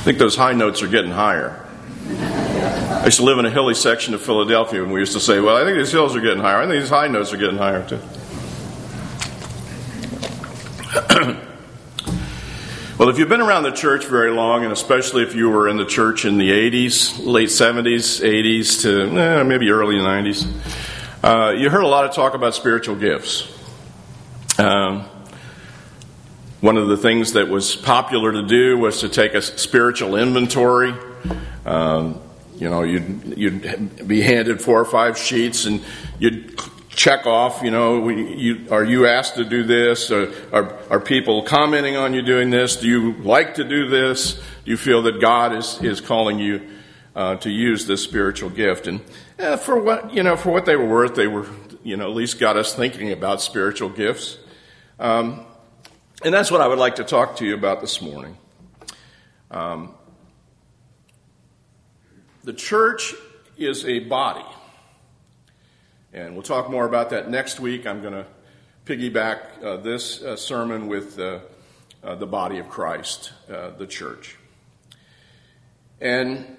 think those high notes are getting higher. I used to live in a hilly section of Philadelphia, and we used to say, well, I think these hills are getting higher. I think these high notes are getting higher, too. Well, if you've been around the church very long, and especially if you were in the church in the 80s, late 70s, 80s to maybe early 90s, you heard a lot of talk about spiritual gifts. One of the things that was popular to do was to take a spiritual inventory. You'd be handed 4 or 5 sheets, and you'd check off, are you asked to do this? Are people commenting on you doing this? Do you like to do this? Do you feel that God is calling you to use this spiritual gift? And for what they were worth, they were, at least got us thinking about spiritual gifts. And that's what I would like to talk to you about this morning. The church is a body. And we'll talk more about that next week. I'm going to piggyback this sermon with the body of Christ, the church. And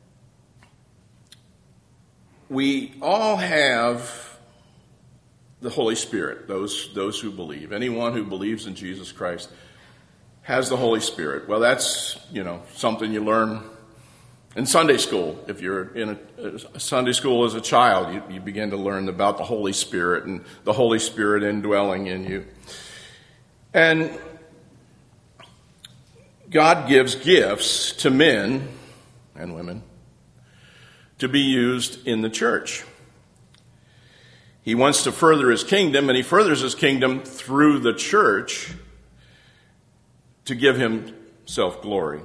we all have the Holy Spirit, those who believe. Anyone who believes in Jesus Christ has the Holy Spirit. Well, that's, something you learn in Sunday school. If you're in a Sunday school as a child, you begin to learn about the Holy Spirit and the Holy Spirit indwelling in you. And God gives gifts to men and women to be used in the church. He wants to further his kingdom, and he furthers his kingdom through the church to give himself glory.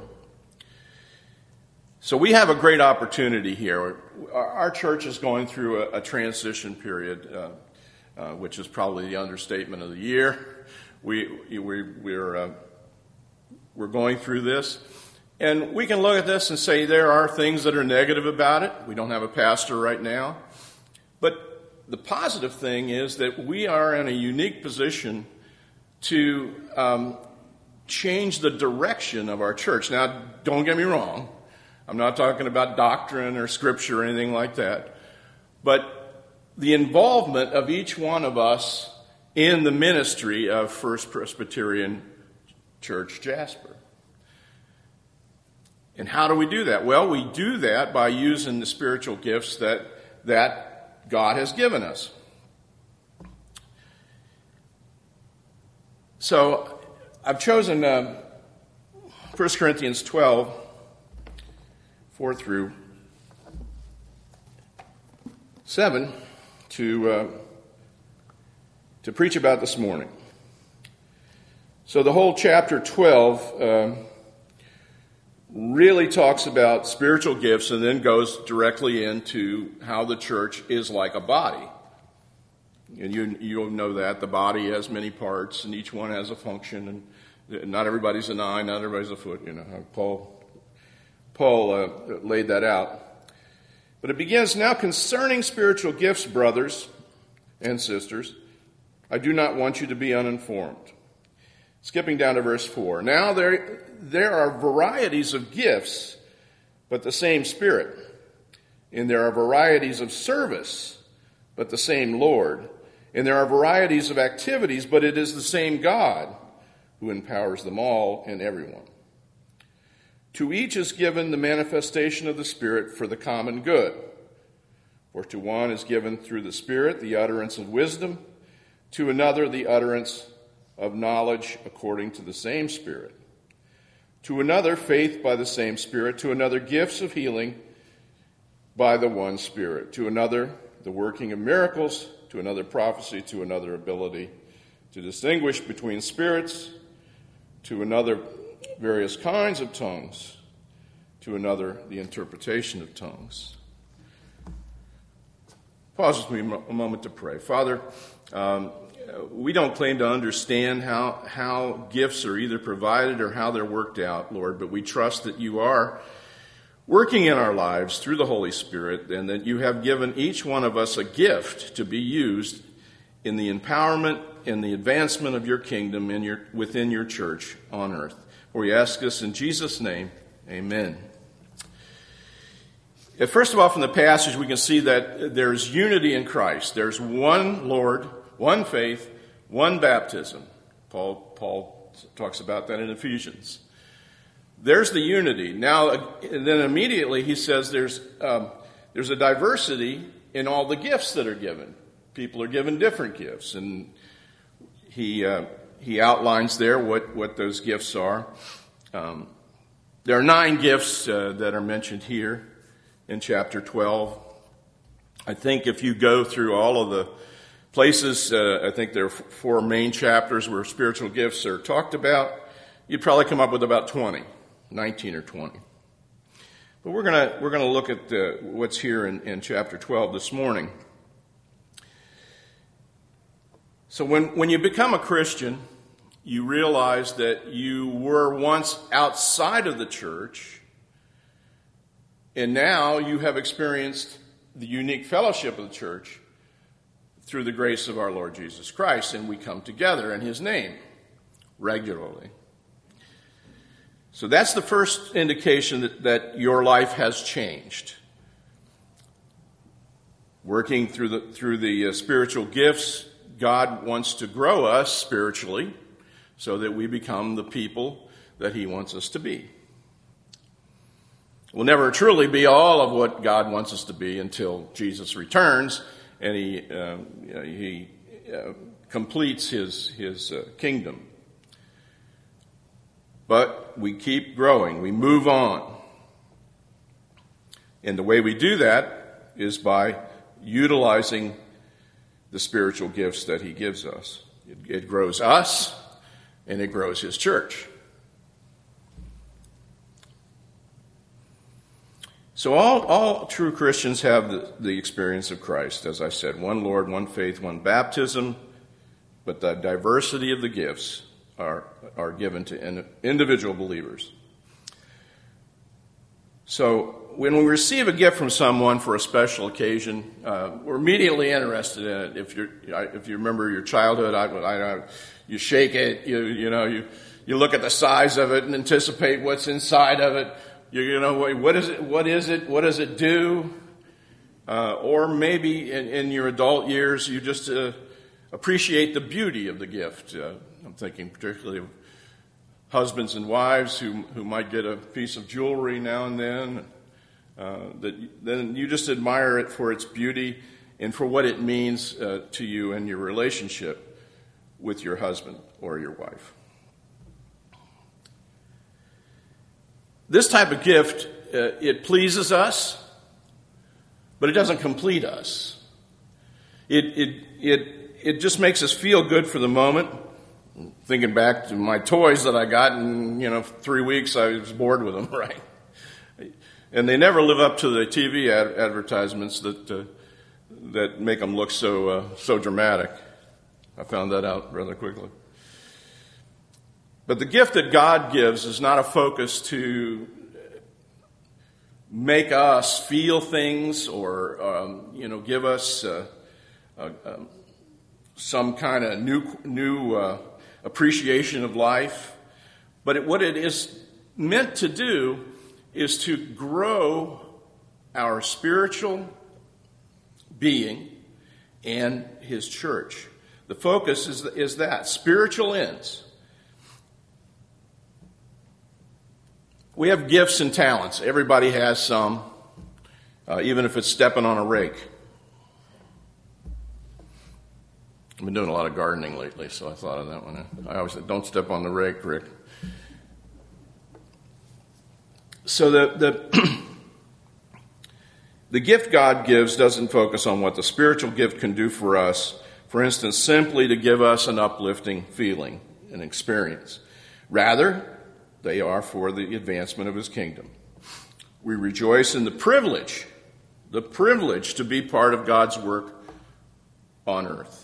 So we have a great opportunity here. Our church is going through a transition period, which is probably the understatement of the year. We're going through this. And we can look at this and say there are things that are negative about it. We don't have a pastor right now. But the positive thing is that we are in a unique position to change the direction of our church. Now, don't get me wrong. I'm not talking about doctrine or scripture or anything like that. But the involvement of each one of us in the ministry of First Presbyterian Church Jasper. And how do we do that? Well, we do that by using the spiritual gifts that God has given us. So I've chosen 1 Corinthians 12, 4 through 7 to preach about this morning. So the whole chapter 12 really talks about spiritual gifts and then goes directly into how the church is like a body. And you know that the body has many parts and each one has a function, and not everybody's an eye, not everybody's a foot. Paul laid that out. But it begins, now concerning spiritual gifts, brothers and sisters, I do not want you to be uninformed. Skipping down to verse 4. Now there are varieties of gifts, but the same Spirit. And there are varieties of service, but the same Lord. And there are varieties of activities, but it is the same God who empowers them all and everyone. To each is given the manifestation of the Spirit for the common good. For to one is given through the Spirit the utterance of wisdom, to another the utterance of knowledge according to the same Spirit. To another faith by the same Spirit, to another gifts of healing by the one Spirit, to another the working of miracles, to another prophecy, to another ability to distinguish between spirits, to another various kinds of tongues, to another the interpretation of tongues. Pause with me a moment to pray. Father, we don't claim to understand how gifts are either provided or how they're worked out, Lord, but we trust that you are working in our lives through the Holy Spirit, and that you have given each one of us a gift to be used in the empowerment and the advancement of your kingdom within your church on earth. For we ask this in Jesus' name, Amen. First of all, from the passage, we can see that there's unity in Christ. There's one Lord, one faith, one baptism. Paul talks about that in Ephesians. There's the unity. Now, and then immediately he says there's a diversity in all the gifts that are given. People are given different gifts, and he outlines there what those gifts are. There are 9 gifts that are mentioned here in chapter 12. I think if you go through all of the places, I think there are 4 main chapters where spiritual gifts are talked about, you'd probably come up with about 20, 19 or 20. But we're gonna look at what's here in chapter 12 this morning. So when you become a Christian, you realize that you were once outside of the church, and now you have experienced the unique fellowship of the church through the grace of our Lord Jesus Christ, and we come together in His name regularly. So that's the first indication that your life has changed. Working through the spiritual gifts, God wants to grow us spiritually so that we become the people that He wants us to be. We'll never truly be all of what God wants us to be until Jesus returns and He completes His kingdom. But we keep growing. We move on. And the way we do that is by utilizing the spiritual gifts that He gives us. It grows us, and it grows His church. So all true Christians have the experience of Christ, as I said. One Lord, one faith, one baptism, but the diversity of the gifts are given to individual believers. So when we receive a gift from someone for a special occasion, we're immediately interested in it. If you remember your childhood, you shake it, you look at the size of it and anticipate what's inside of it. What is it? What does it do? Or maybe in your adult years, you just appreciate the beauty of the gift. I'm thinking particularly of husbands and wives who might get a piece of jewelry now and then. Then you just admire it for its beauty and for what it means to you and your relationship with your husband or your wife. This type of gift, it pleases us, but it doesn't complete us. It just makes us feel good for the moment. Thinking back to my toys that I got, in 3 weeks I was bored with them, right? And they never live up to the TV advertisements that make them look so dramatic. I found that out rather quickly. But the gift that God gives is not a focus to make us feel things or give us some kind of new appreciation of life. But what it is meant to do is to grow our spiritual being and His church. The focus is that, spiritual ends. We have gifts and talents. Everybody has some, even if it's stepping on a rake. I've been doing a lot of gardening lately, so I thought of that one. I always said, don't step on the rake, Rick. So the gift God gives doesn't focus on what the spiritual gift can do for us. For instance, simply to give us an uplifting feeling, an experience. Rather, they are for the advancement of His kingdom. We rejoice in the privilege to be part of God's work on earth.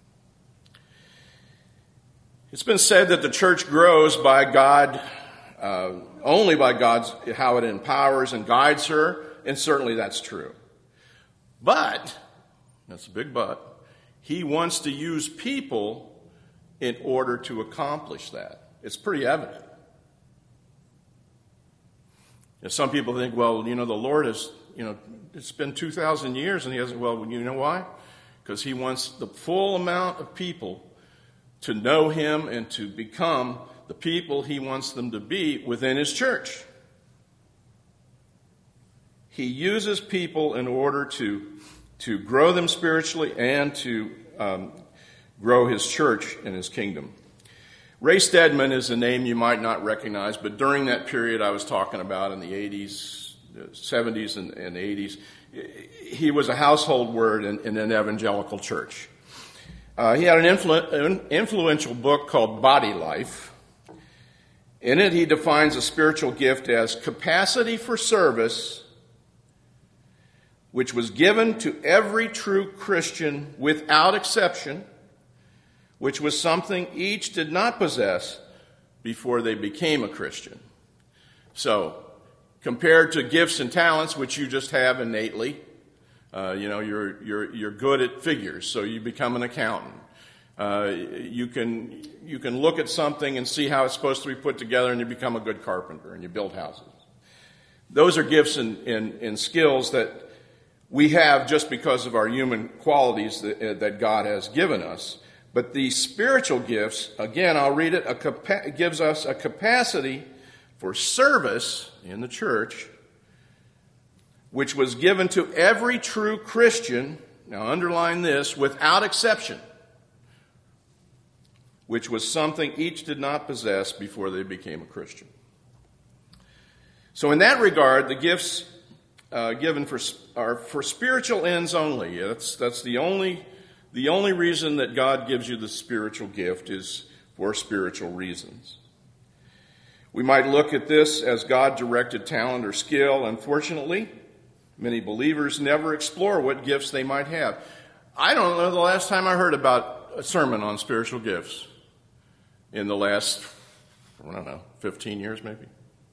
It's been said that the church grows by God, only by God's, how it empowers and guides her, and certainly that's true. But, that's a big but, He wants to use people in order to accomplish that. It's pretty evident. Some people think, well, the Lord has, it's been 2,000 years and he hasn't, well, you know why? Because he wants the full amount of people to know him and to become the people he wants them to be within his church. He uses people in order to grow them spiritually and to grow his church and his kingdom. Ray Stedman is a name you might not recognize, but during that period I was talking about in the 80s, 70s, and 80s, he was a household word in an evangelical church. He had an influential book called Body Life. In it, he defines a spiritual gift as capacity for service, which was given to every true Christian without exception, which was something each did not possess before they became a Christian. So, compared to gifts and talents, which you just have innately, you're good at figures, so you become an accountant. You can look at something and see how it's supposed to be put together, and you become a good carpenter, and you build houses. Those are gifts and skills that we have just because of our human qualities that God has given us. But the spiritual gifts, again, I'll read it, gives us a capacity for service in the church, which was given to every true Christian, now underline this, without exception, which was something each did not possess before they became a Christian. So in that regard, the gifts given are for spiritual ends only. That's the only reason that God gives you the spiritual gift is for spiritual reasons. We might look at this as God-directed talent or skill. Unfortunately, many believers never explore what gifts they might have. I don't know the last time I heard about a sermon on spiritual gifts in the last, 15 years maybe.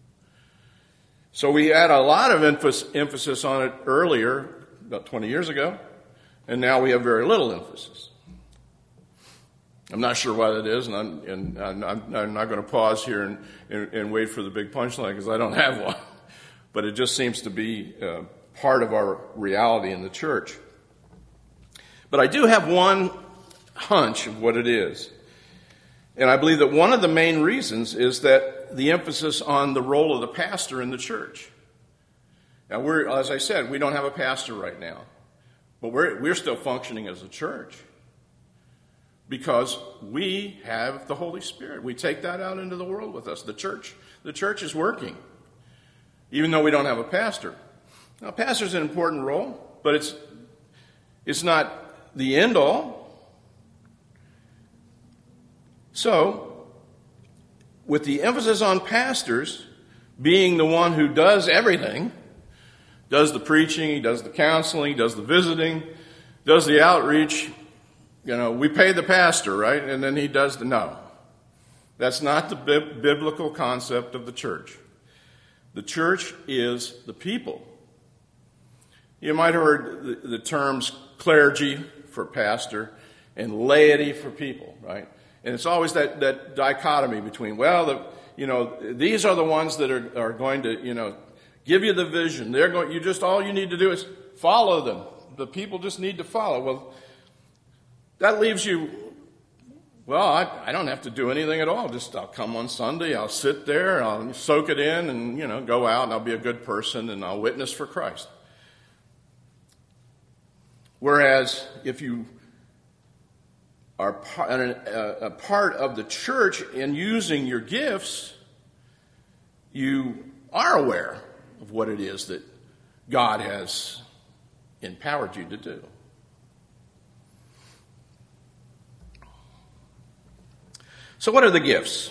So we had a lot of emphasis on it earlier, about 20 years ago. And now we have very little emphasis. I'm not sure why that is, and I'm not going to pause here and wait for the big punchline because I don't have one. But it just seems to be part of our reality in the church. But I do have one hunch of what it is. And I believe that one of the main reasons is that the emphasis on the role of the pastor in the church. Now, as I said, we don't have a pastor right now. But we're still functioning as a church because we have the Holy Spirit. We take that out into the world with us. The church is working, even though we don't have a pastor. Now, a pastor's an important role, but it's not the end all. So, with the emphasis on pastors being the one who does everything, does the preaching, he does the counseling, he does the visiting, does the outreach. We pay the pastor, right? And then he does no. That's not the biblical concept of the church. The church is the people. You might have heard the terms clergy for pastor and laity for people, right? And it's always that dichotomy between, these are the ones that are going to, give you the vision. All you need to do is follow them. The people just need to follow. Well, that leaves you, I don't have to do anything at all. I'll come on Sunday, I'll sit there, I'll soak it in and, go out and I'll be a good person and I'll witness for Christ. Whereas if you are a part of the church in using your gifts, you are aware of what it is that God has empowered you to do. So what are the gifts?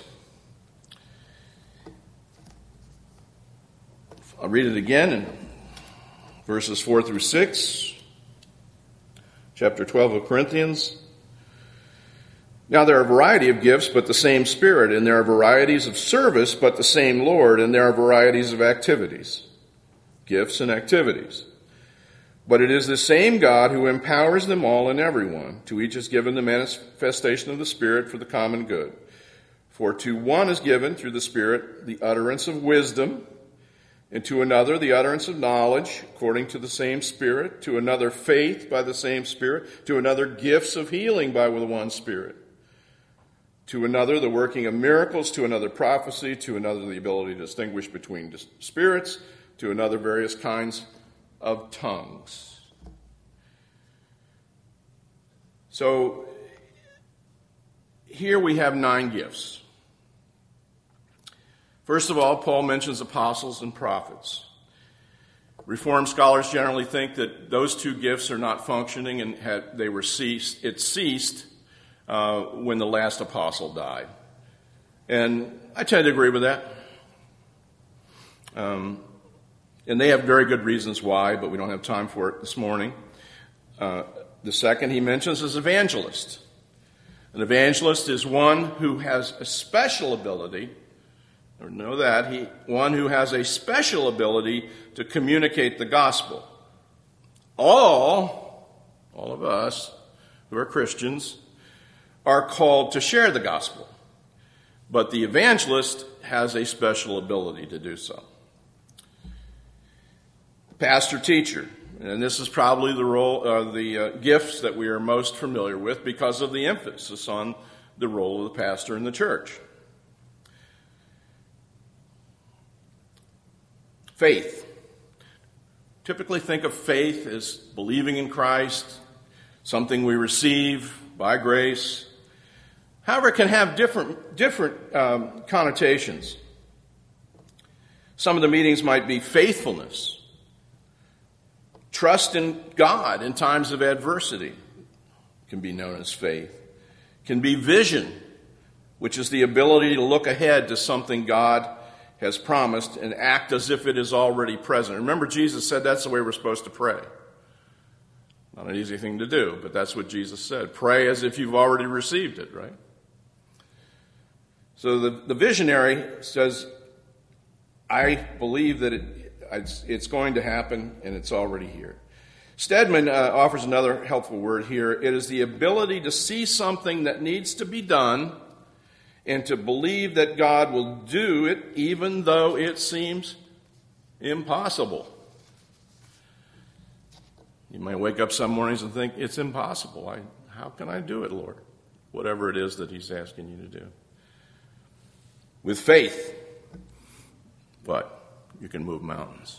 I'll read it again in verses 4 through 6, chapter 12 of Corinthians. Now there are a variety of gifts, but the same Spirit, and there are varieties of service, but the same Lord, and there are varieties of activities, gifts and activities. But it is the same God who empowers them all and everyone. To each is given the manifestation of the Spirit for the common good. For to one is given through the Spirit the utterance of wisdom, and to another the utterance of knowledge according to the same Spirit, to another faith by the same Spirit, to another gifts of healing by the one Spirit, to another the working of miracles, to another prophecy, to another the ability to distinguish between spirits, to another various kinds of tongues. So here we have 9 gifts. First of all, Paul mentions apostles and prophets. Reformed scholars generally think that those 2 gifts are not functioning and it ceased when the last apostle died. And I tend to agree with that. And they have very good reasons why, but we don't have time for it this morning. The second he mentions is evangelist. An evangelist is one who has a special ability, or know that, one who has a special ability to communicate the gospel. All of us who are Christians are called to share the gospel, but the evangelist has a special ability to do so. Pastor teacher, and this is probably the role of the gifts that we are most familiar with because of the emphasis on the role of the pastor in the church. Faith. Typically think of faith as believing in Christ, something we receive by grace. However, it can have different connotations. Some of the meanings might be faithfulness, trust in God in times of adversity, can be known as faith. Can be vision, which is the ability to look ahead to something God has promised and act as if it is already present. Remember, Jesus said that's the way we're supposed to pray. Not an easy thing to do, but that's what Jesus said. Pray as if you've already received it, right? So the visionary says, I believe that it's going to happen and it's already here. Stedman offers another helpful word here. It is the ability to see something that needs to be done and to believe that God will do it even though it seems impossible. You might wake up some mornings and think, it's impossible. How can I do it, Lord? Whatever it is that he's asking you to do. With faith, you can move mountains.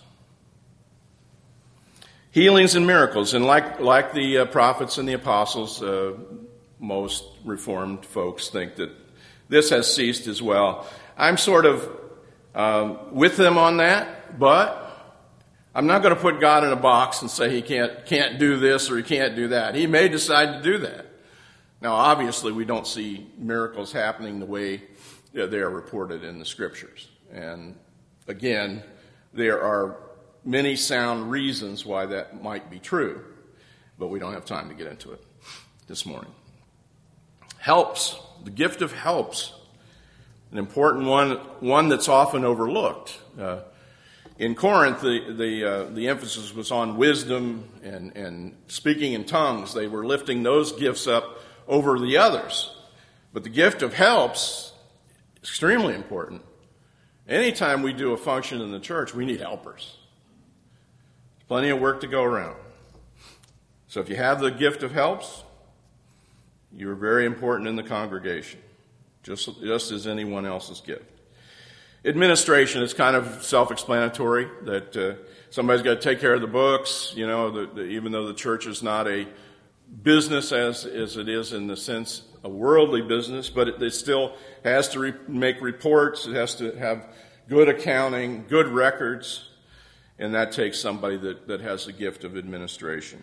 Healings and miracles. And like the prophets and the apostles, most Reformed folks think that this has ceased as well. I'm sort of with them on that, but I'm not going to put God in a box and say he can't do this or he can't do that. He may decide to do that. Now, obviously, we don't see miracles happening the way they are reported in the Scriptures. And again, there are many sound reasons why that might be true, but we don't have time to get into it this morning. Helps. The gift of helps, an important one that's often overlooked. In Corinth, the emphasis was on wisdom and speaking in tongues. They were lifting those gifts up over the others. But the gift of helps, extremely important. Anytime we do a function in the church, we need helpers. There's plenty of work to go around. So if you have the gift of helps, you're very important in the congregation, just as anyone else's gift. Administration is kind of self-explanatory, that somebody's got to take care of the books, even though the church is not a business as it is in the sense a worldly business, but it still has to make reports, it has to have good accounting, good records, and that takes somebody that has the gift of administration.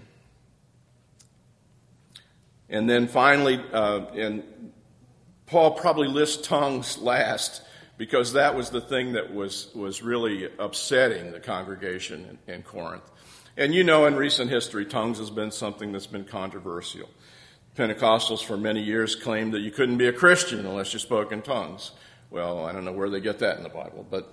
And then finally, and Paul probably lists tongues last because that was the thing that was really upsetting the congregation in Corinth. And in recent history, tongues has been something that's been controversial. Pentecostals for many years claimed that you couldn't be a Christian unless you spoke in tongues. Well, I don't know where they get that in the Bible, but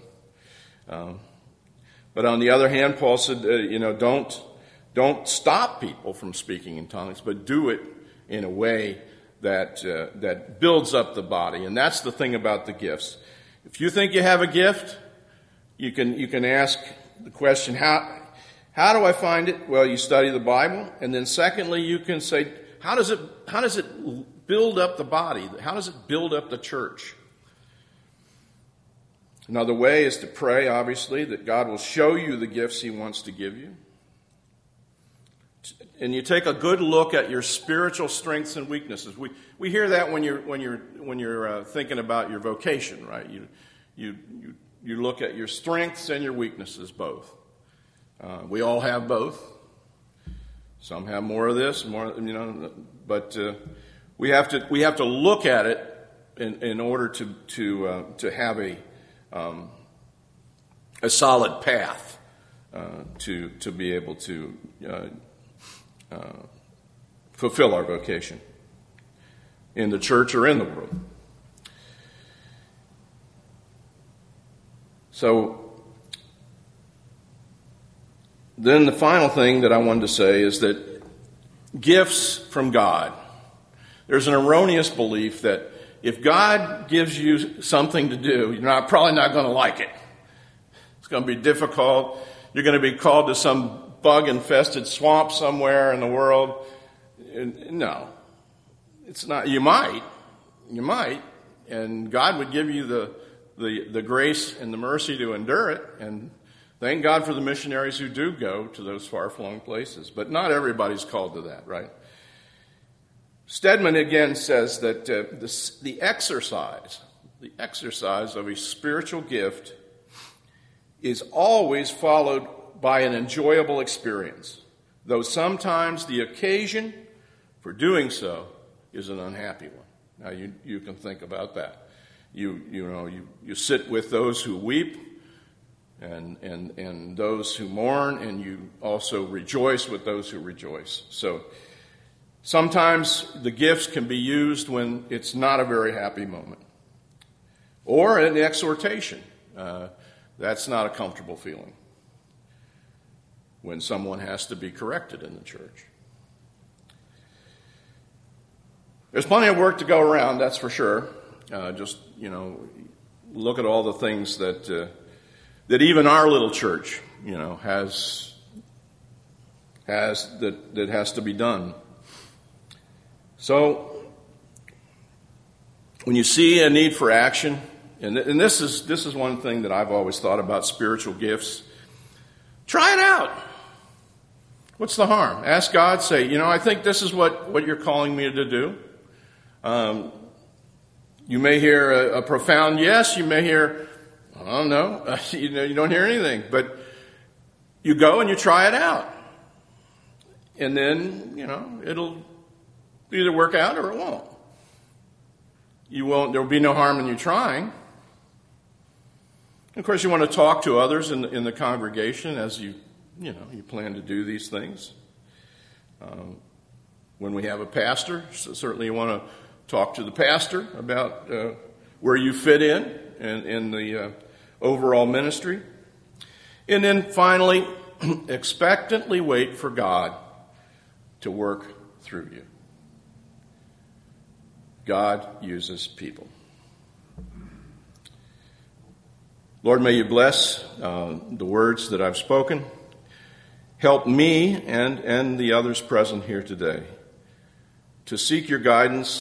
on the other hand, Paul said, don't stop people from speaking in tongues, but do it in a way that builds up the body. And that's the thing about the gifts. If you think you have a gift, you can ask the question, how do I find it? Well, you study the Bible, and then secondly, you can say, how does it build up the body? How does it build up the church? Another way is to pray, obviously, that God will show you the gifts he wants to give you. And you take a good look at your spiritual strengths and weaknesses. We hear that when you're thinking about your vocation, right? You look at your strengths and your weaknesses both. We all have both. Some have more of this, more, but we have to look at it in order to have a solid path to be able to fulfill our vocation in the church or in the world. So then the final thing that I wanted to say is that gifts from God. There's an erroneous belief that if God gives you something to do, you're probably not going to like it. It's going to be difficult. You're going to be called to some bug-infested swamp somewhere in the world. No, it's not. You might, and God would give you the grace and the mercy to endure it. And thank God for the missionaries who do go to those far-flung places. But not everybody's called to that, right? Stedman again says that the exercise of a spiritual gift is always followed by an enjoyable experience, though sometimes the occasion for doing so is an unhappy one. Now you can think about that. You sit with those who weep and those who mourn, and you also rejoice with those who rejoice. So sometimes the gifts can be used when it's not a very happy moment, or an exhortation. That's not a comfortable feeling when someone has to be corrected in the church. There's plenty of work to go around, that's for sure. Look at all the things that even our little church, has that has to be done. So when you see a need for action, and this is one thing that I've always thought about spiritual gifts. Try it out. What's the harm? Ask God, say, I think this is what you're calling me to do. You may hear a profound yes. You may hear, I don't know. You don't hear anything. But you go and you try it out. And then, it'll either work out or it won't. There will be no harm in you trying. Of course, you want to talk to others in the congregation as you plan to do these things. When we have a pastor, certainly you want to talk to the pastor about where you fit in the overall ministry. And then finally, expectantly wait for God to work through you. God uses people. Lord, may you bless the words that I've spoken. Help me and the others present here today to seek your guidance